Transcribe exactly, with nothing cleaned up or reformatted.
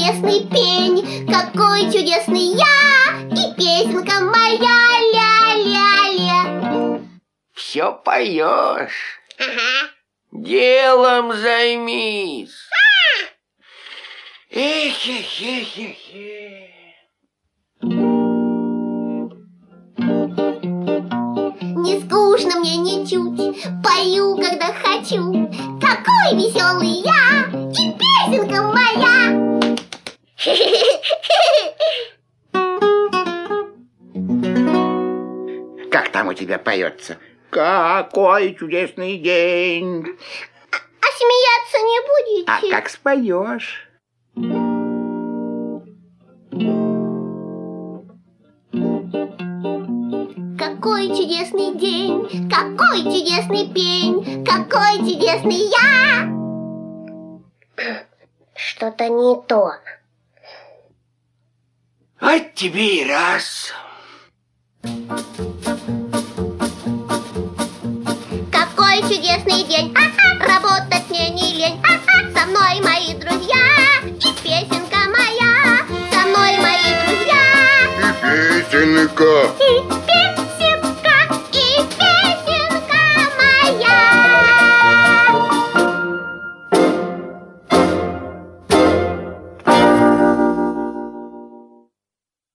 чудесный пень, какой чудесный я, и песенка моя ля-ля-ля. Все поешь. Ага. Делом займись. Эх, эх, эх, эх, эх. Не скучно мне ничуть, пою, когда хочу. Какой веселый я, и песенка моя. Как там у тебя поется? Какой чудесный день. А, а смеяться не будете? А как споешь? Какой чудесный день, какой чудесный пень, какой чудесный я. Что-то не то. Вот тебе и раз. Какой чудесный день, а-а, работать мне не лень, а-а, со мной мои друзья, и песенка моя, со мной мои друзья. И песенка.